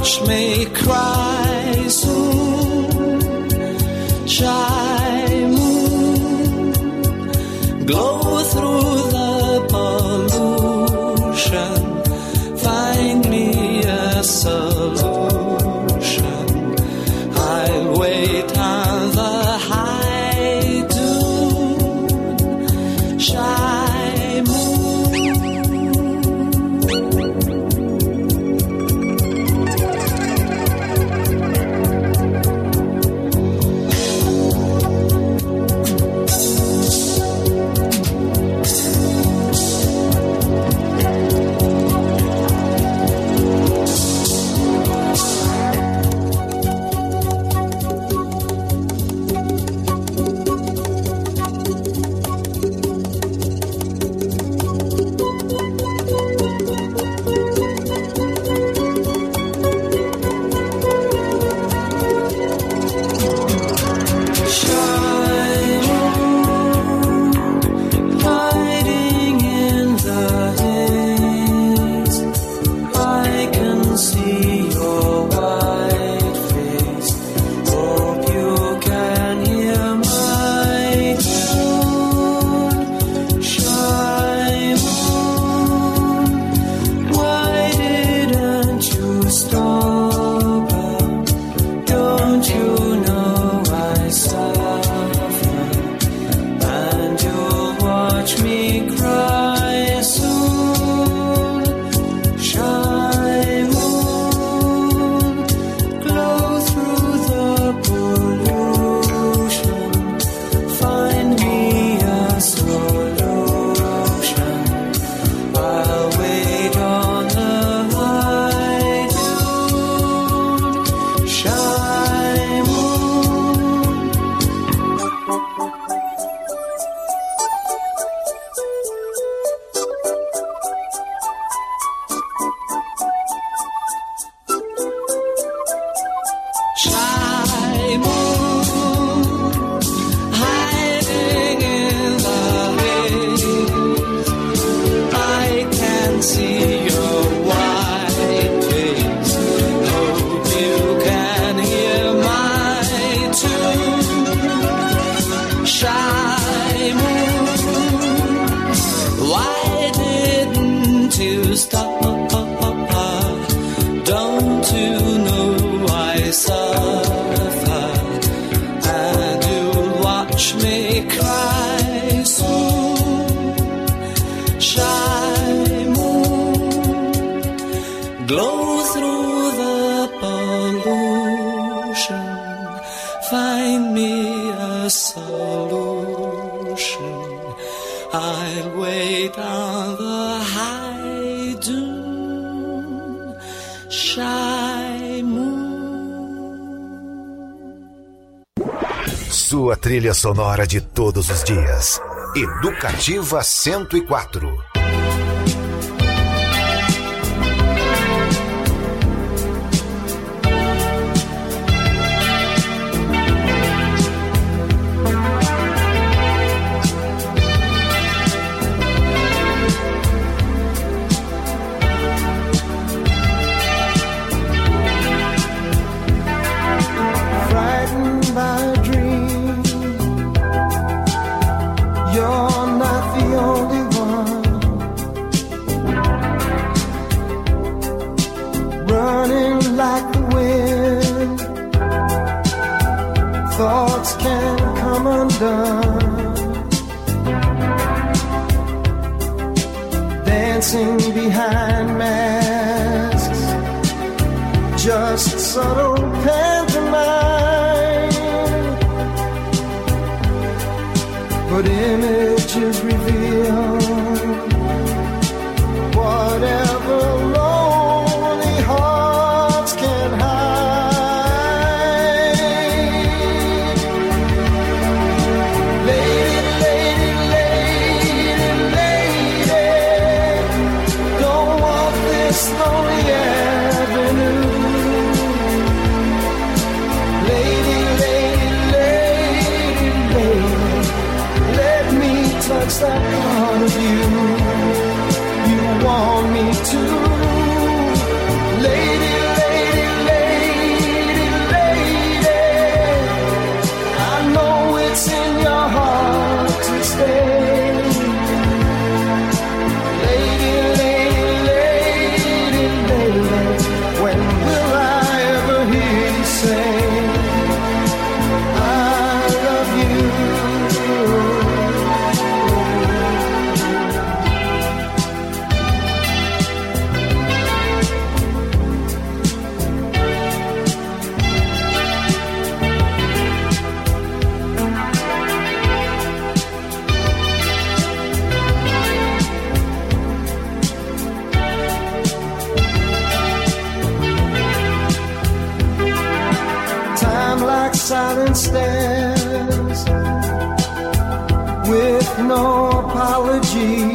watch me cry soon. Shy moon, glow through the pollution, find me a solution. I'll wait on the high dune. Shy moon. Sua trilha sonora de todos os dias. Educativa 104. Dancing behind masks, just subtle pantomime, but images reveal whatever lonely hearts can hide. Lady, lady, lady, lady, don't walk this lonely avenue. Lady, lady, lady, lady, let me touch that part of you you want me to. Lady, lady, stairs with no apology.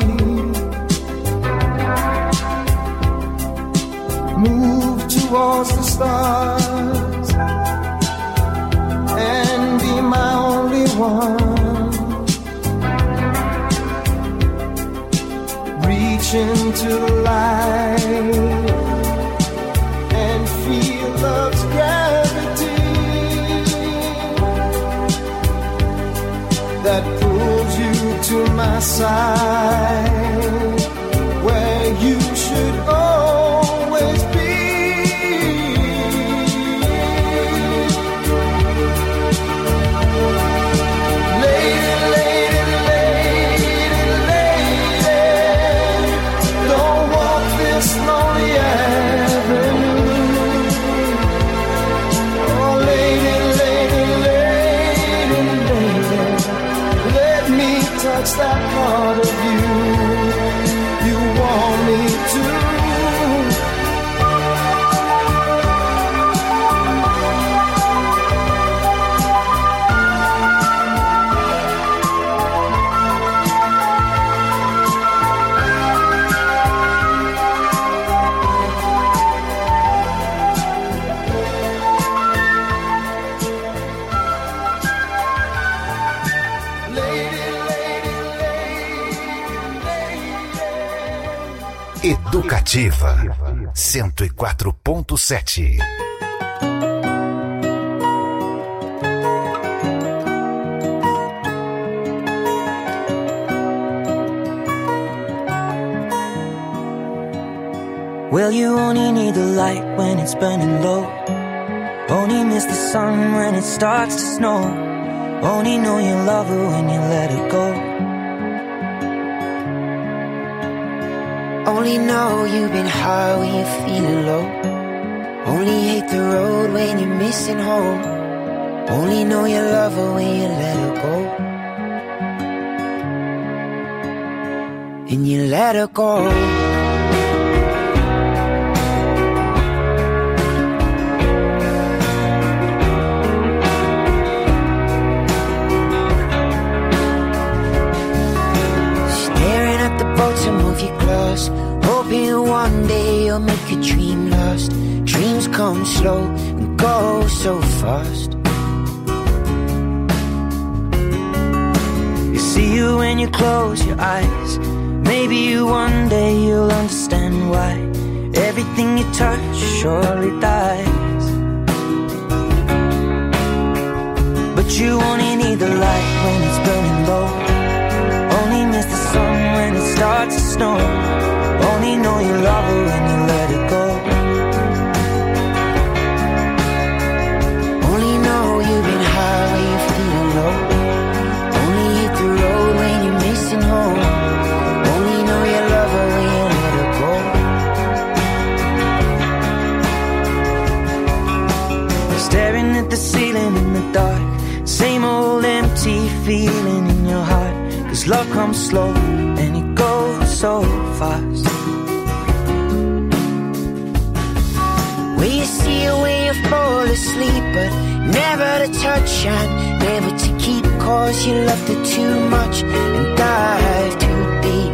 Move towards the stars and be my only one. Reach into the light and feel love's gravity that pulls you to my side, where you should always be. Lady, lady, lady, lady, don't walk this lonely avenue. Oh, lady, lady, lady, lady, let me touch that part of you you want me to. Educativa 104.7. Well, you only need the light when it's burning low. Only miss the sun when it starts to snow. Only know you love her when you let her go. Only know you've been high when you're feeling low. Only hate the road when you're missing home. Only know you love her when you let her go. And you let her go. To move your close, hoping one day you'll make a dream last. Dreams come slow and go so fast. You see you when you close your eyes. Maybe you one day you'll understand why everything you touch surely dies. But you only need the light when it's burning low. Only miss the sun when it starts to snow. Only know you love her when you let it go. Only know you've been high when you're feeling low. Only hit the road when you're missing home. Only know you love her when you let her go. Staring at the ceiling in the dark. Same old empty feeling in your heart. 'Cause love comes slow and it goes so fast. When you see her when you fall asleep, but never to touch and never to keep. 'Cause you loved her too much and dive too deep.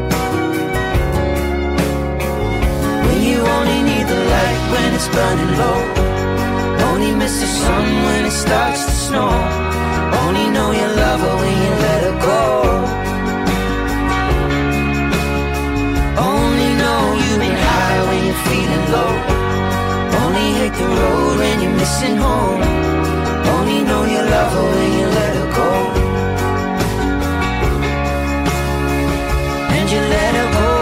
When you only need the light when it's burning low. Only miss the sun when it starts to snow. Only know you love her when you let her go. Only know you've been high when you're feeling low. Only hate the road when you're missing home. Only know you love her when you let her go. And you let her go.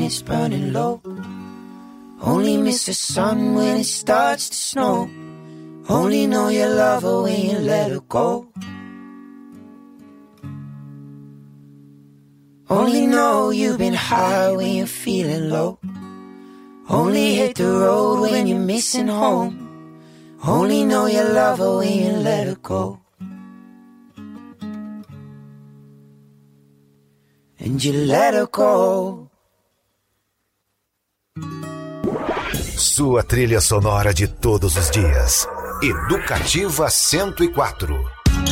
it's burning low. Only miss the sun when it starts to snow. Only know you love her when you let her go. Only know you've been high when you're feeling low. Only hit the road when you're missing home. Only know you love her when you let her go. And you let her go. Sua trilha sonora de todos os dias. Educativa 104.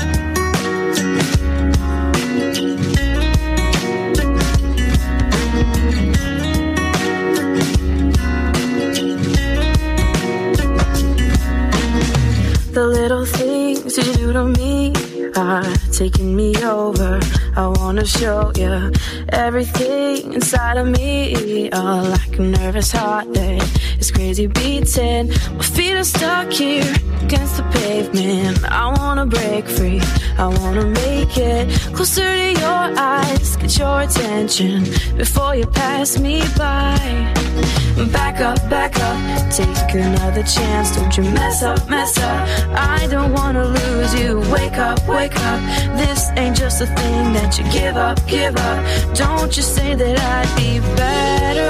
The little things you do to me are taking me over. I wanna show you everything inside of me. Oh, like a nervous heart that is crazy beating. My feet are stuck here against the pavement. I wanna break free, I wanna make it closer to your eyes. Get your attention before you pass me by. Back up, take another chance. Don't you mess up, mess up. I don't wanna lose you. Wake up, wake up. This ain't just a thing that you give up, give up. Don't you say that I'd be better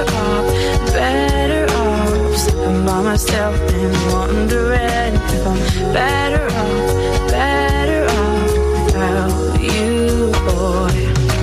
off sitting by myself and wondering if I'm better off without you, boy.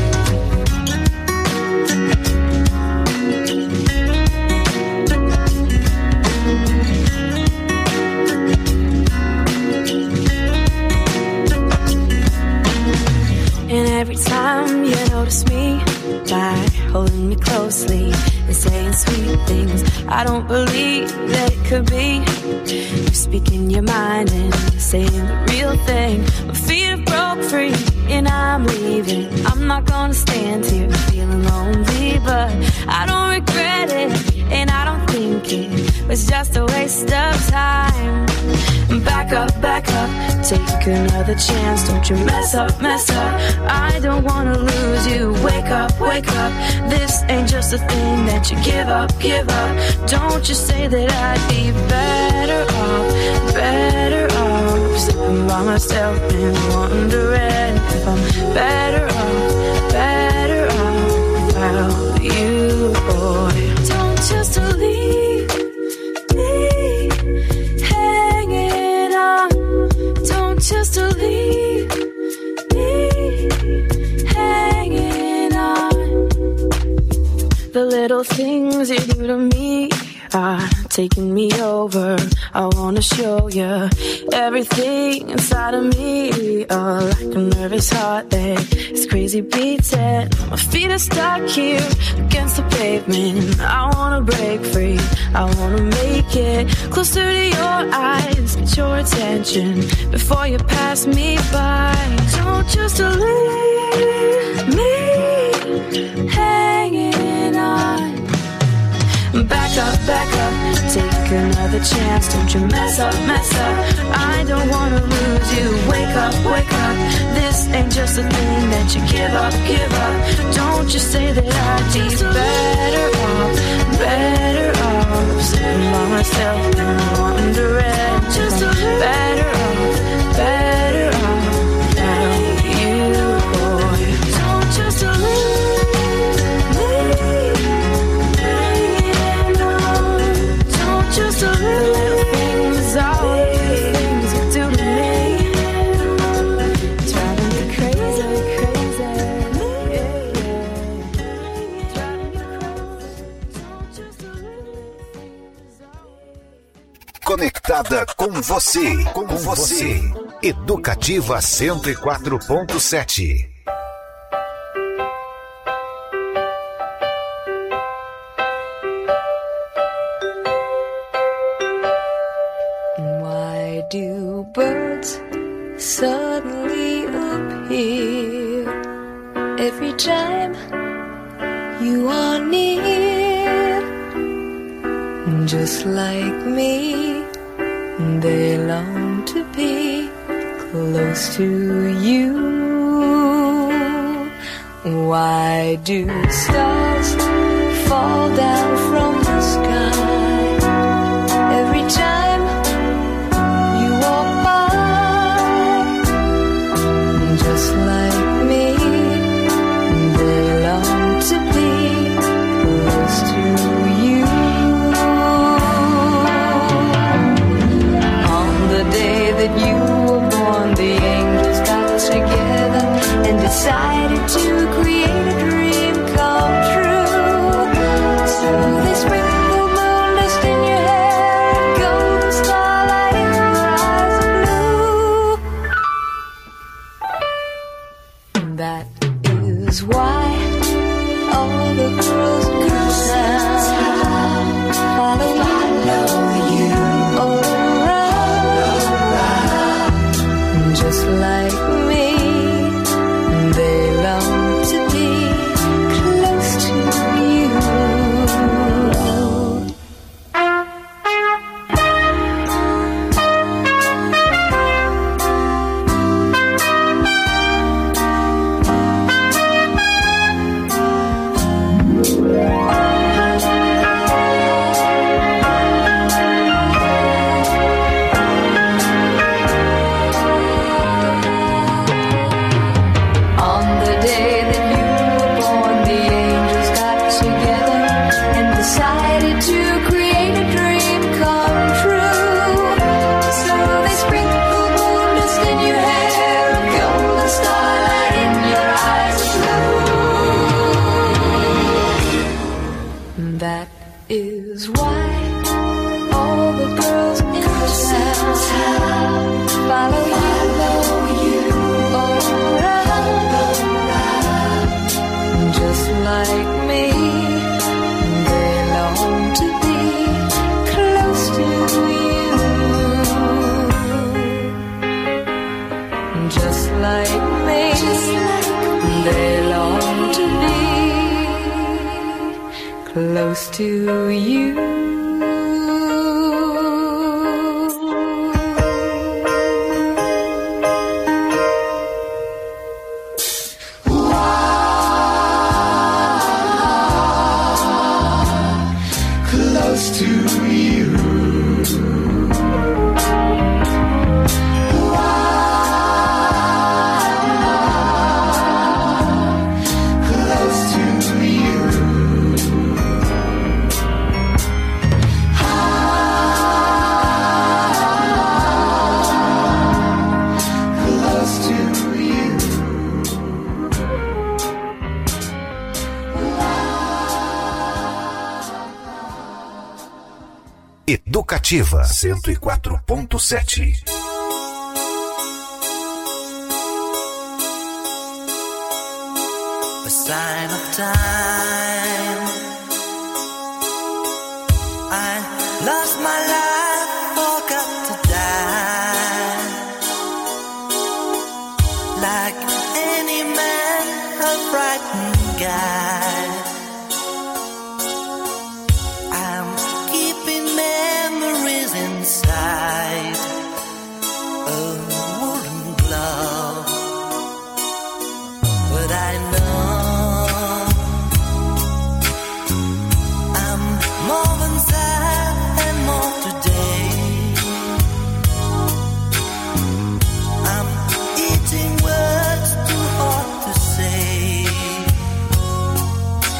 And every time you notice me by holding me closely and saying sweet things, I don't believe that it could be. You're speaking your mind and saying the real thing. My feet have broke free and I'm leaving. I'm not gonna stand here feeling lonely, but I don't regret it and I don't think it was just a waste of time. Back up, take another chance. Don't you mess up, mess up. I don't wanna lose you. Wake up, wake up. This ain't just a thing that you give up, give up. Don't you say that I'd be better off sitting by myself and wondering if I'm better off without you, boy. Don't just leave me hanging on. Don't just leave me hanging on. The little things you do to me are taking me over. I wanna show you everything inside of me. Oh, like a nervous heart that is crazy beating. My feet are stuck here against the pavement. I wanna break free, I wanna make it closer to your eyes. Get your attention before you pass me by. Don't just leave me hanging on. Back up, take another chance. Don't you mess up, mess up. I don't wanna lose you. Wake up, wake up. This ain't just a thing that you give up, give up. Don't you say that I'd be better off sitting by myself and wondering if I'm better off without you, boy. Don't just leave. Just a little things, all the things you do to me, driving me crazy, yeah. Driving me crazy. Just a little things, Conectada com você. Educativa 104.7. Do birds suddenly appear every time you are near? Just like me, they long to be close to you. Why do stars fall fall down from the sky. Every time you walk by, just like me, they long to be close to you. On the day that you were born, the angels got together and decided to create a dream come true. So they sprinkle moon dust in your hair and golden starlight in your eyes of blue. That is why all the girls in town follow you all around, just like me. They long to be close to you. On the day that you were born, the angels got together and decided to create a dream come true. So they sprinkled moon dust in your hair and golden starlight in your eyes of blue. That is why all the girls in town follow you all around, just like me. They long to be close to you, just like me. They long to be close to you. Close to you. Close to you. Close to you. Educativa 104.7. A sign of time. I lost my life, forgot to die. Like any man, a frightened guy. I'm keeping memories inside a wooden glove. But I know I'm more than sad and more today. I'm eating words too hard to say.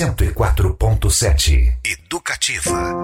104.7. Educativa.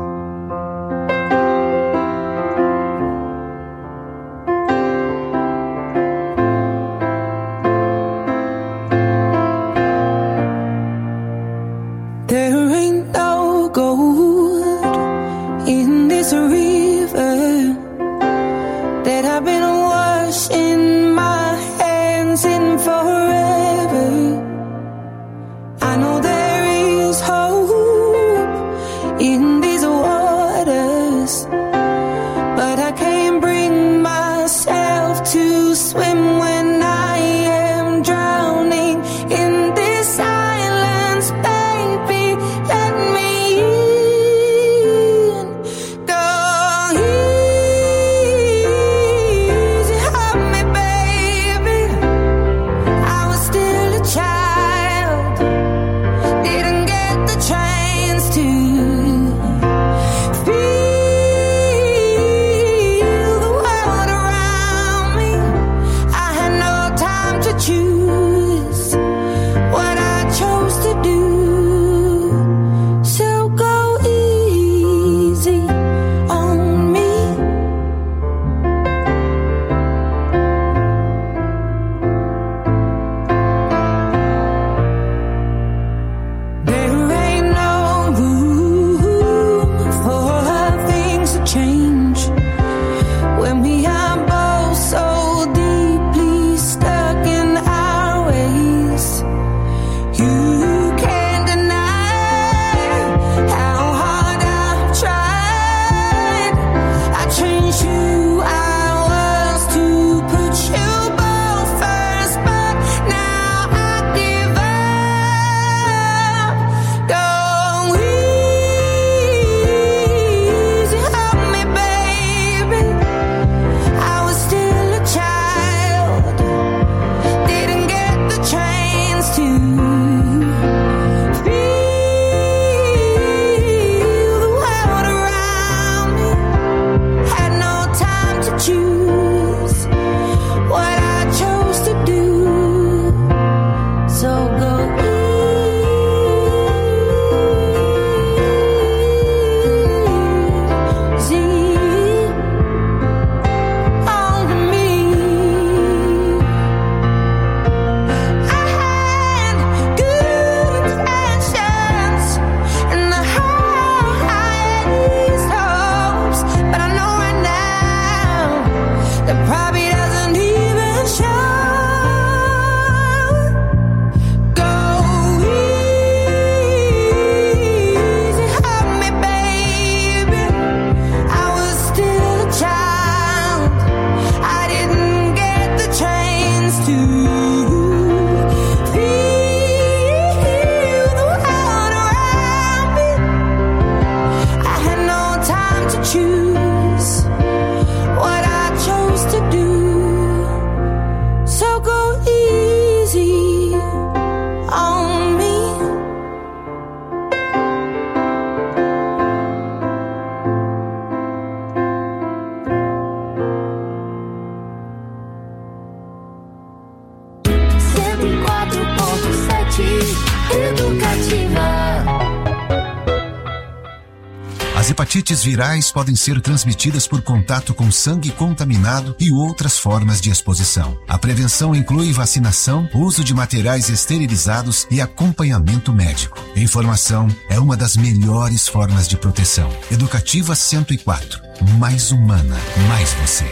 Hepatites virais podem ser transmitidas por contato com sangue contaminado e outras formas de exposição. A prevenção inclui vacinação, uso de materiais esterilizados e acompanhamento médico. Informação é uma das melhores formas de proteção. Educativa 104. Mais humana, mais você.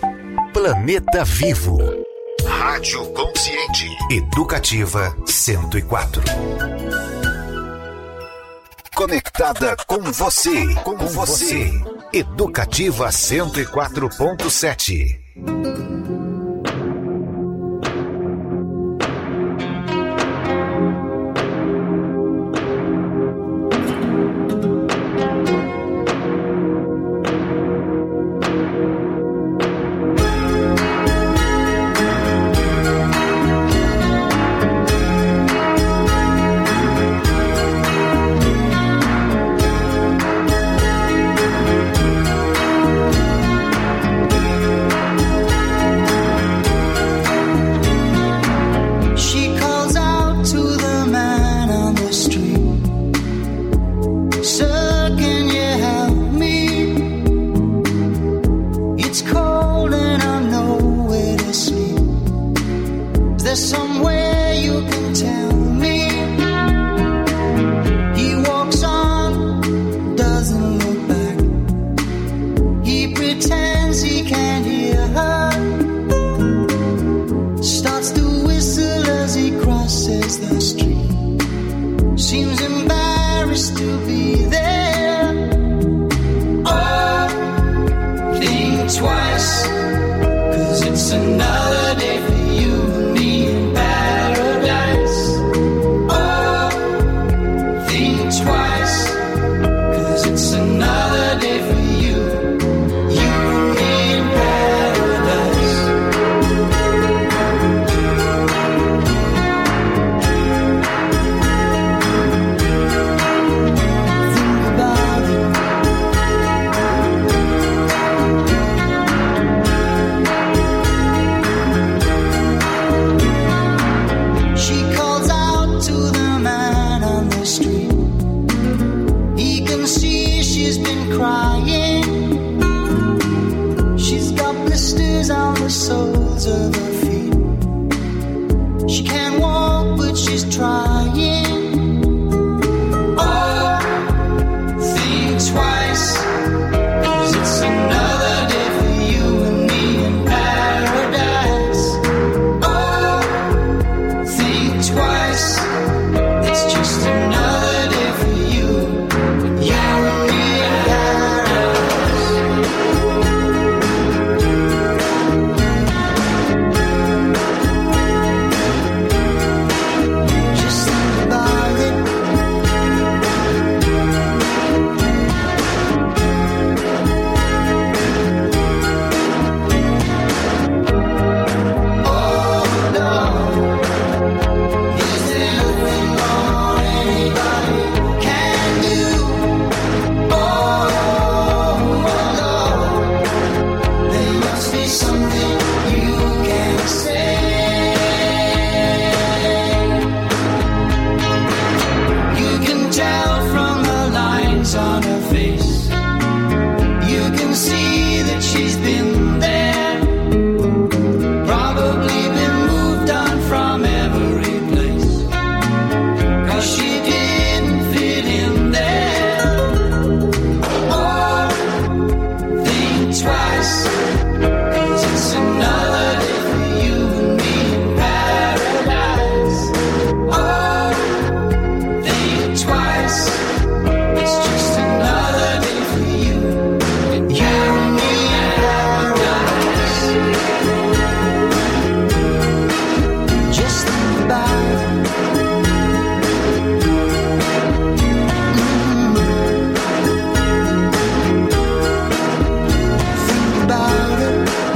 Planeta Vivo. Rádio Consciente. Educativa 104. Conectada com você, Educativa 104.7. seems embarrassed to be there. Oh, think twice, 'cause it's another day for you and me in paradise. Oh, think twice, 'cause it's another day for you and me in paradise. Think about it. She calls out to the man on the street. He can see she's been crying. She's got blisters on the soles of her feet. She can't walk, but she's trying. Oh, think twice, 'cause it's another day for you and me in paradise. Oh, think twice, it's just another day for you and me in paradise. Just think about it. Oh no, is there anything more anybody can do? Oh no, there must be something you can say. You can tell from the lines on her face. You can see that she's been there. Probably been moved on from every place, 'cause she didn't fit in there. Oh, think twice, 'cause it's another day for you and me in paradise. Oh, think twice, it's just another day for you and me in paradise. Just think about it. Think about it.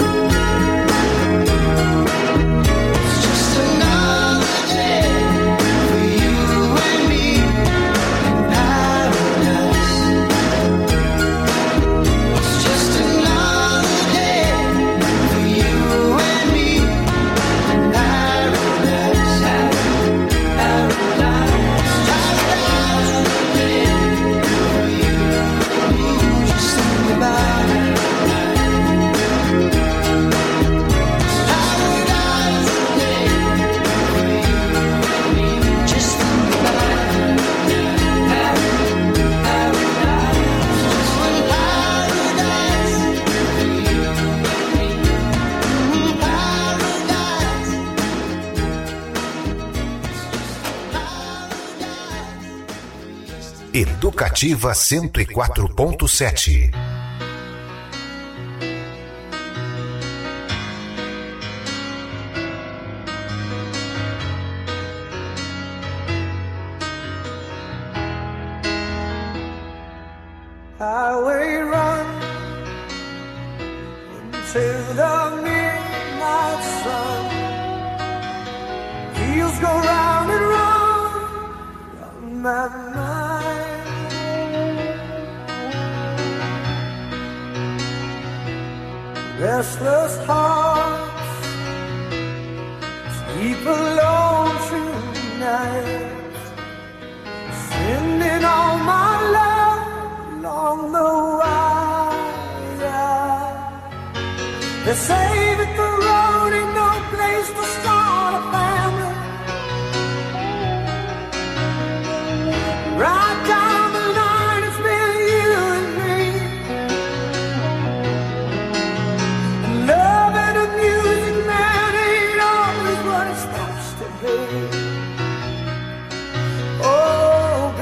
It's just another day for you and me in paradise. It's just another day for you and me in paradise. Paradise. Another day for you and me. Just think about it. Paradise day for you and me. Just think about it. Paradise. Just one paradise for you and me. Paradise. Educativa 104.7. Highway run into the midnight sun. Wheels go round and round, round my mind. Restless hearts sleep alone tonight, sending all my love along the wire. They say that the road ain't no place to start a family. Right down the line, it's been you and me. And love and the music, man, ain't always what it's supposed to be. Oh,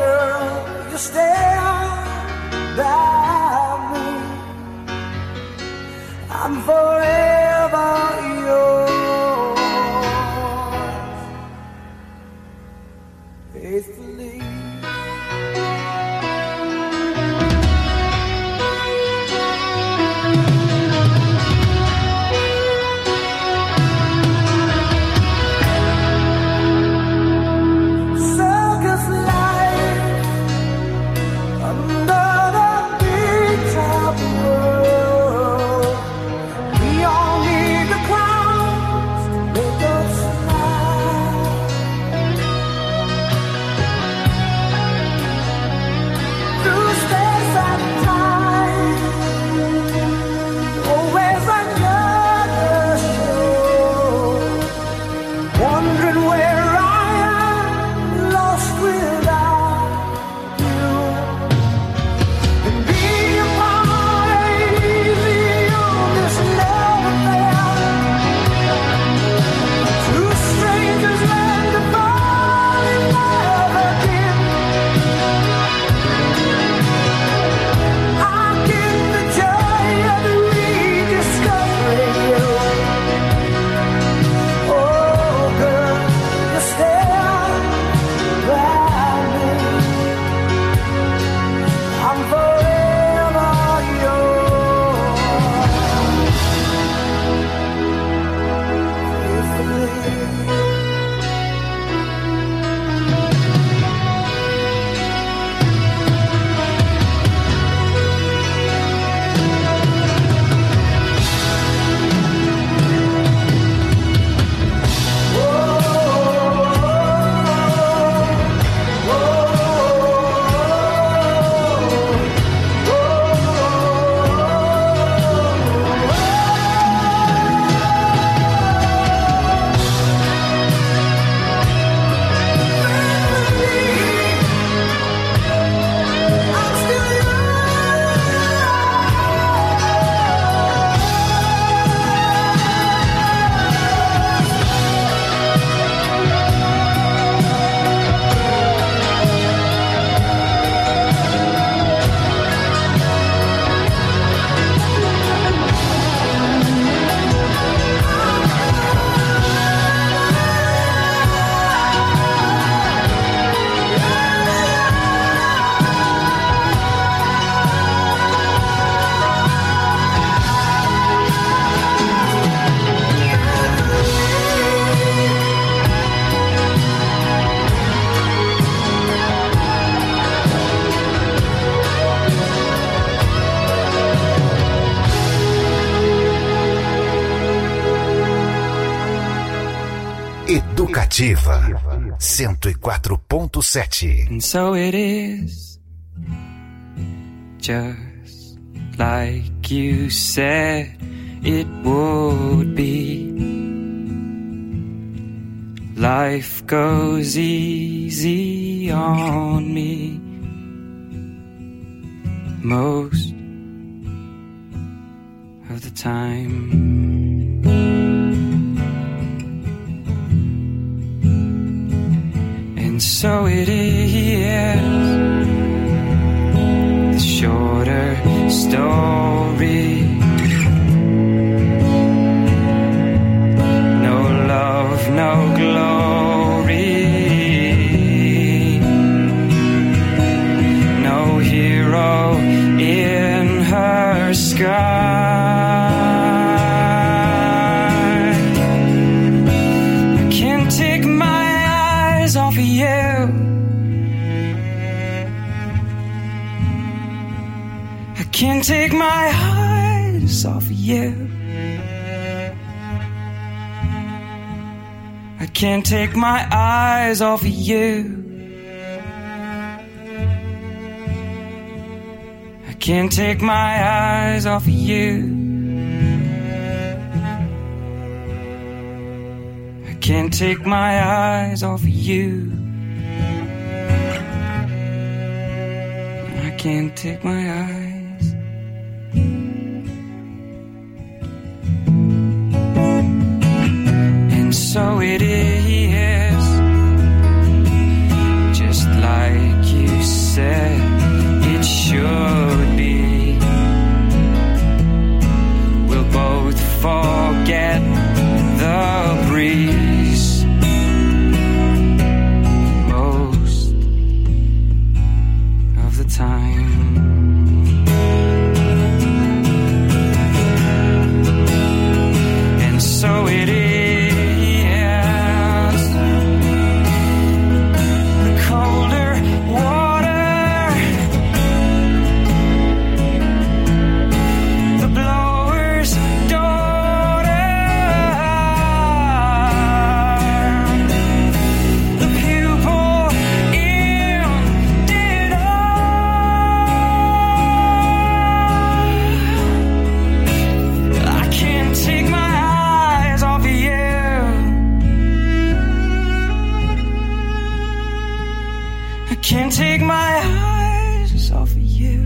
Educativa 104.7. And so it is, just like you said it would be. Life goes easy on me most of the time. And so it is, the shorter story. No love, no glory. No hero in her sky. I can't take my eyes off of you. I can't take my eyes off of you. I can't take my eyes off of you. I can't take my eyes off of you. I can't take my eyes off of you. I can't take my eyes. And so it is, just like you said it should be. We'll both forget the breeze most of the time. And so it is, the colder water, the blower's daughter, the pupil in ditto. I can't take my eyes off of you. I can't take my eyes off of you.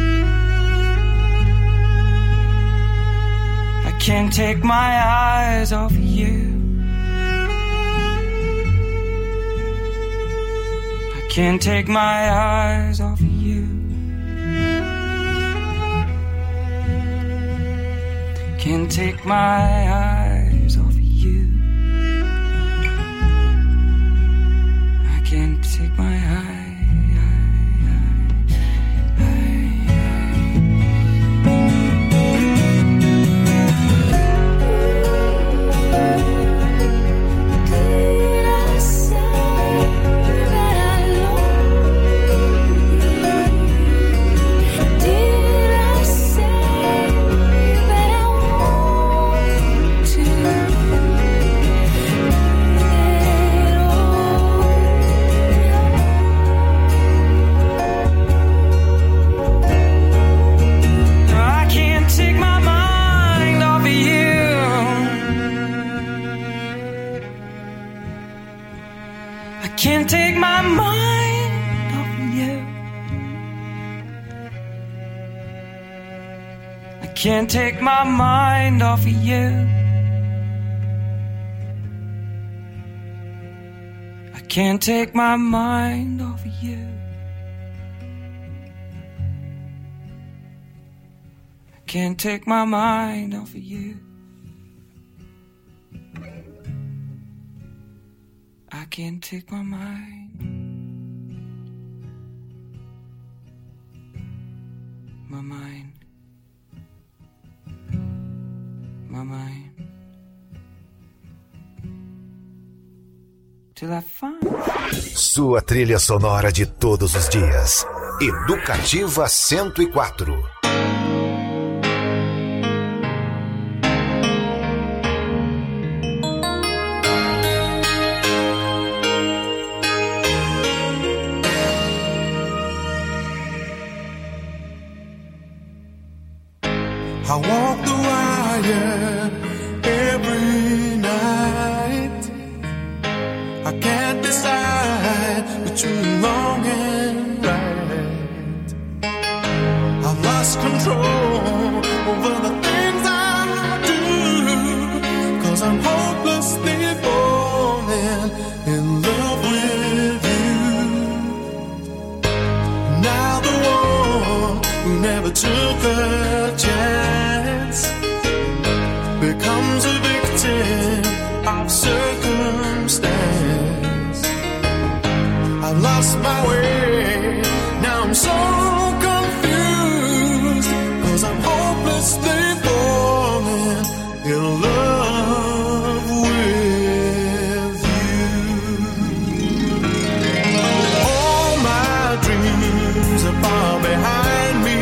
I can't take my eyes off of you. I can't take my eyes off of you. Can't take my eyes off of you. I can't take my eyes. Did I say that I love you? Did I say that I want to? I can't take my mind off of you. I can't take my mind off of you. I can't take my mind off of you. I can't take my mind off of you. I can't take my mind off of you. I can't take my mind. My mind. My mind. Till I find. Sua trilha sonora de todos os dias. Educativa 104. I walk the wire every night. I can't decide between wrong and right. I've lost control over the things I do, 'cause I'm hopelessly falling in love with you. Now the one who never took a chance becomes a victim of circumstance. I've lost my way, now I'm so confused, 'cause I'm hopelessly falling in love with you. All my dreams are far behind me.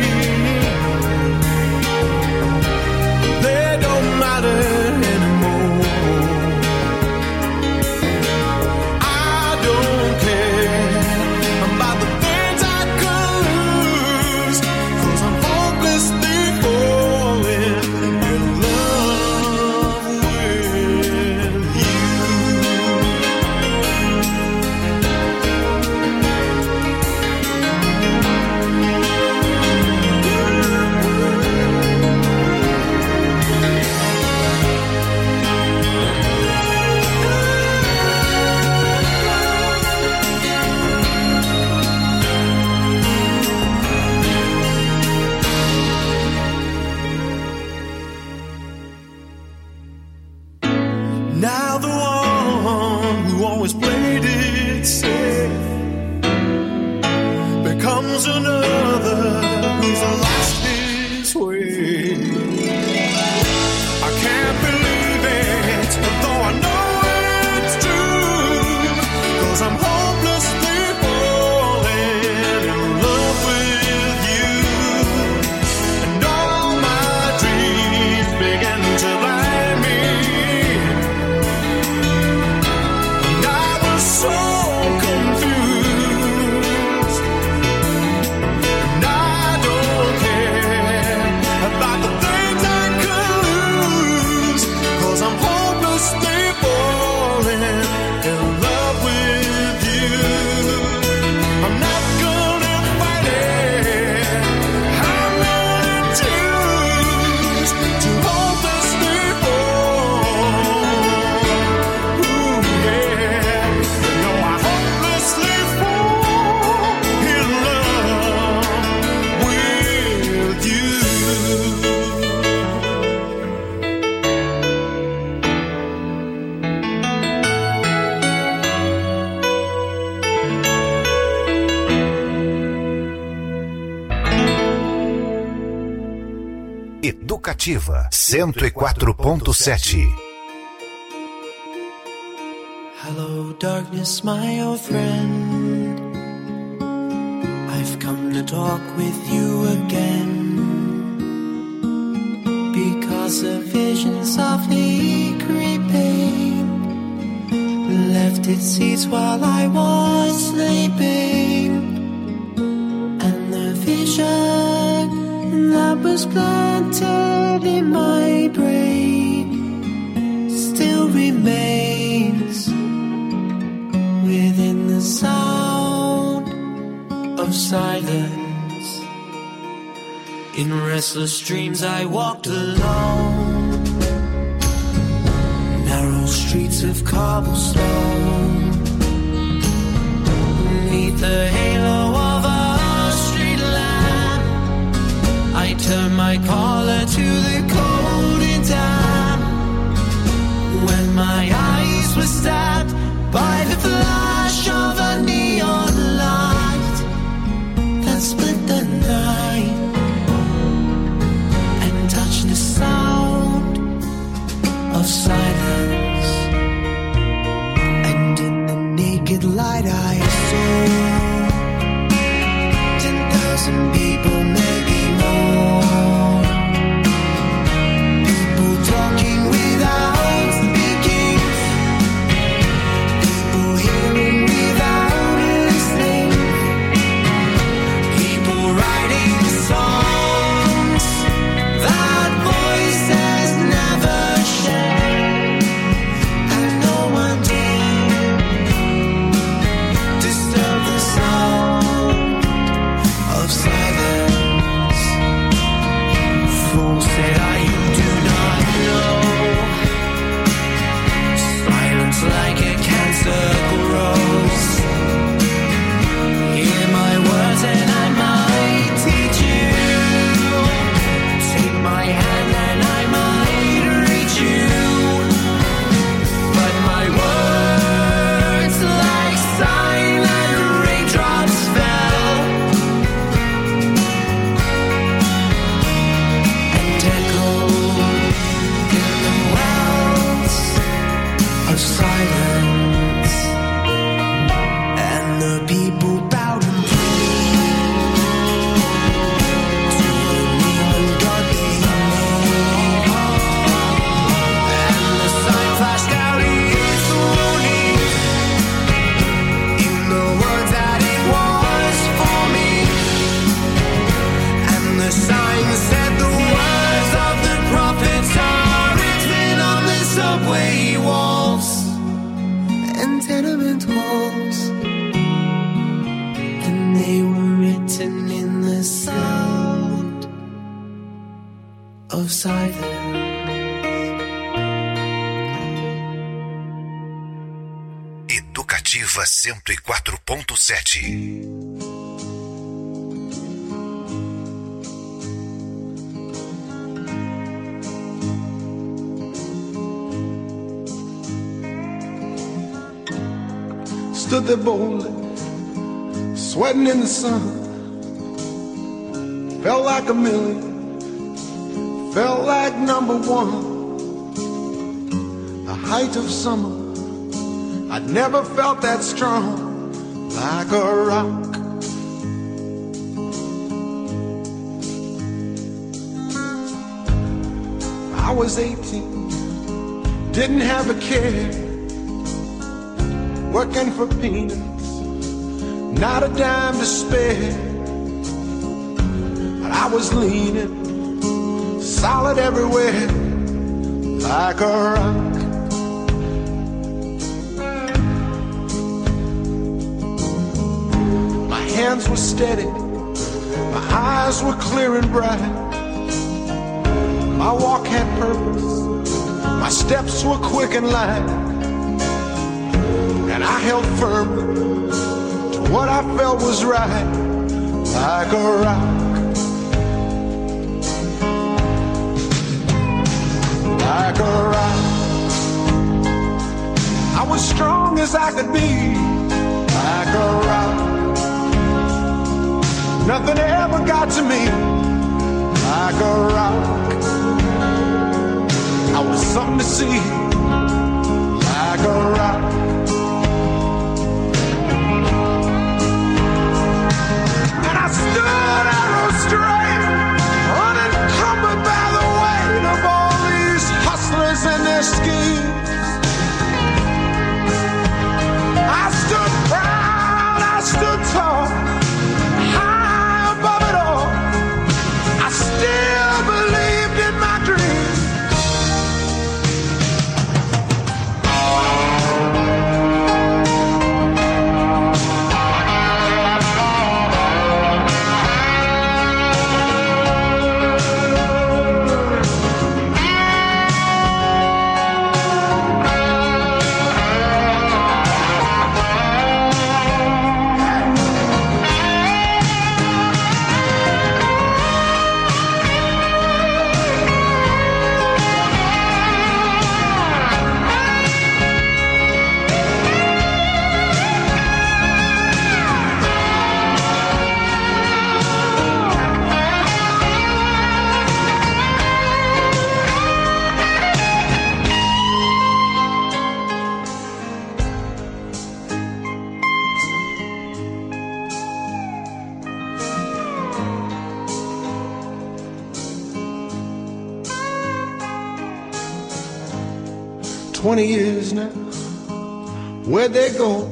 They don't matter anymore. I don't care about the things I could lose, 'cause I'm hopelessly falling in love with you. Now the one who always played it safe becomes another who's lost his way. I can't believe it, though I know it's true, 'cause I'm hopelessly falling in love with you. And all my dreams begin to blind me. And I was so confused. And I don't care about the things I could lose, 'cause I'm hopelessly falling in love with you. I'm not gonna fight it, I'm gonna choose to hopelessly fall. Ooh, yeah. No, I hopelessly fall in love with you. Educativa 104.7. Hello, darkness, my old friend. I've come to talk with you again, because a vision softly creeping left its seeds while I was sleeping. And the vision that was planted in my brain still remains within the sound of silence. In restless dreams I walked alone, narrow streets of cobblestone, beneath the halo of a street lamp. I turned my collar to the cold and damp, when my eyes were stabbed by the flash of a neon light that split the night and touched the sound of silence. And in the naked light I saw 10,000 people, maybe more. People talking without speaking, people hearing without listening, people writing songs that sound of silence. Educativa 104.7. Stood there boldly, sweating in the sun. Felt like a million, felt like number one. The height of summer, I'd never felt that strong, like a rock. I was 18, didn't have a care, working for peanuts, not a dime to spare. But I was leaning, solid everywhere, like a rock. My hands were steady, my eyes were clear and bright. My walk had purpose, my steps were quick and light. And I held firm to what I felt was right, like a rock. Like a rock. I was strong as I could be, like a rock. Nothing ever got to me, like a rock. I was something to see, like a rock. And I stood arrow straight, unencumbered by the weight of all these hustlers and their schemes. I stood proud, I stood tall, high above it all. I still believed in my dreams. Years now, where'd they go?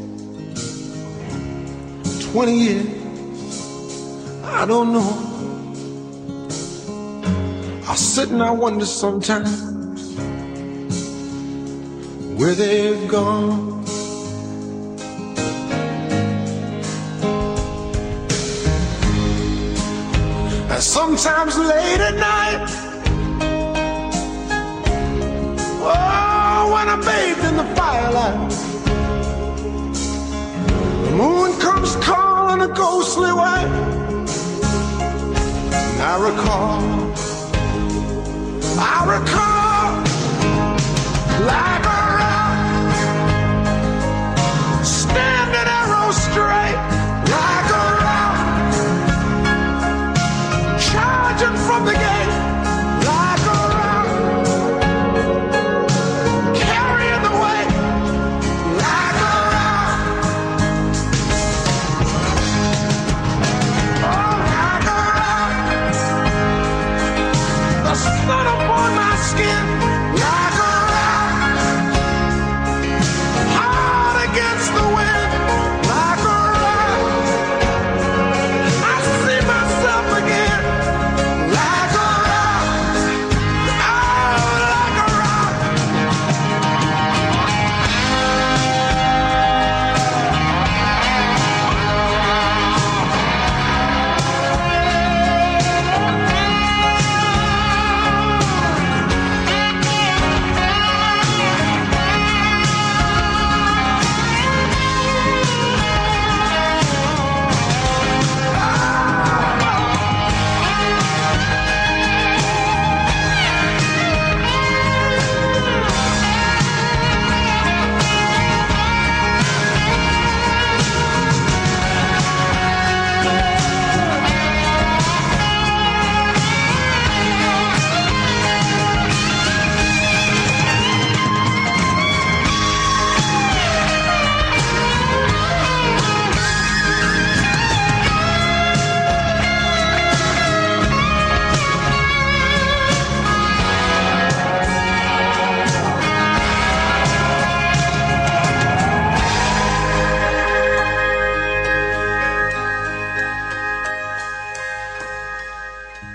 20 years, I don't know. I sit and I wonder sometimes where they've gone. And sometimes late at night, when I'm bathed in the firelight, the moon comes calling a ghostly way, and I recall, like a rock, standing arrow straight, like a rock, charging from the gate, like a rock. Sun upon my skin, like a rock.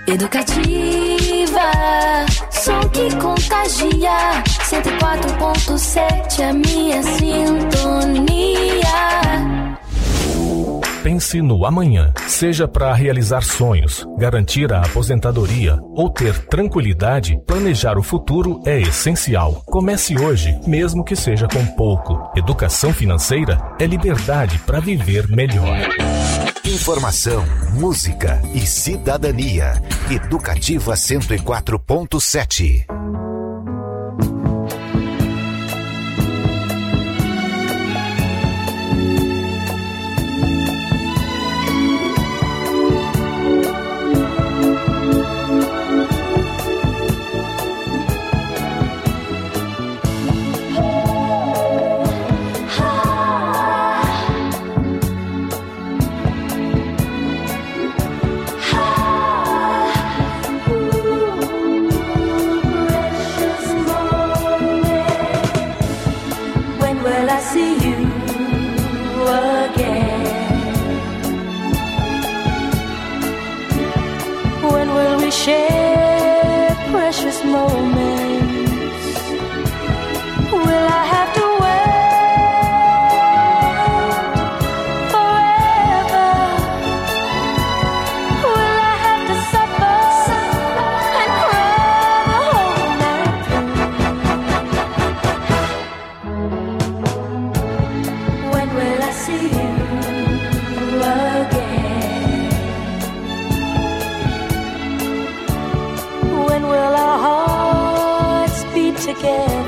Educativa, som que contagia. 104.7 a minha sintonia. Pense no amanhã, seja para realizar sonhos, garantir a aposentadoria ou ter tranquilidade, planejar o futuro é essencial. Comece hoje, mesmo que seja com pouco. Educação financeira é liberdade para viver melhor. Informação, música e cidadania. Educativa 104.7. Share precious moments. Will I have to wait forever? Will I have to suffer and cry the whole night through? When will I see you again? When will our hearts beat together?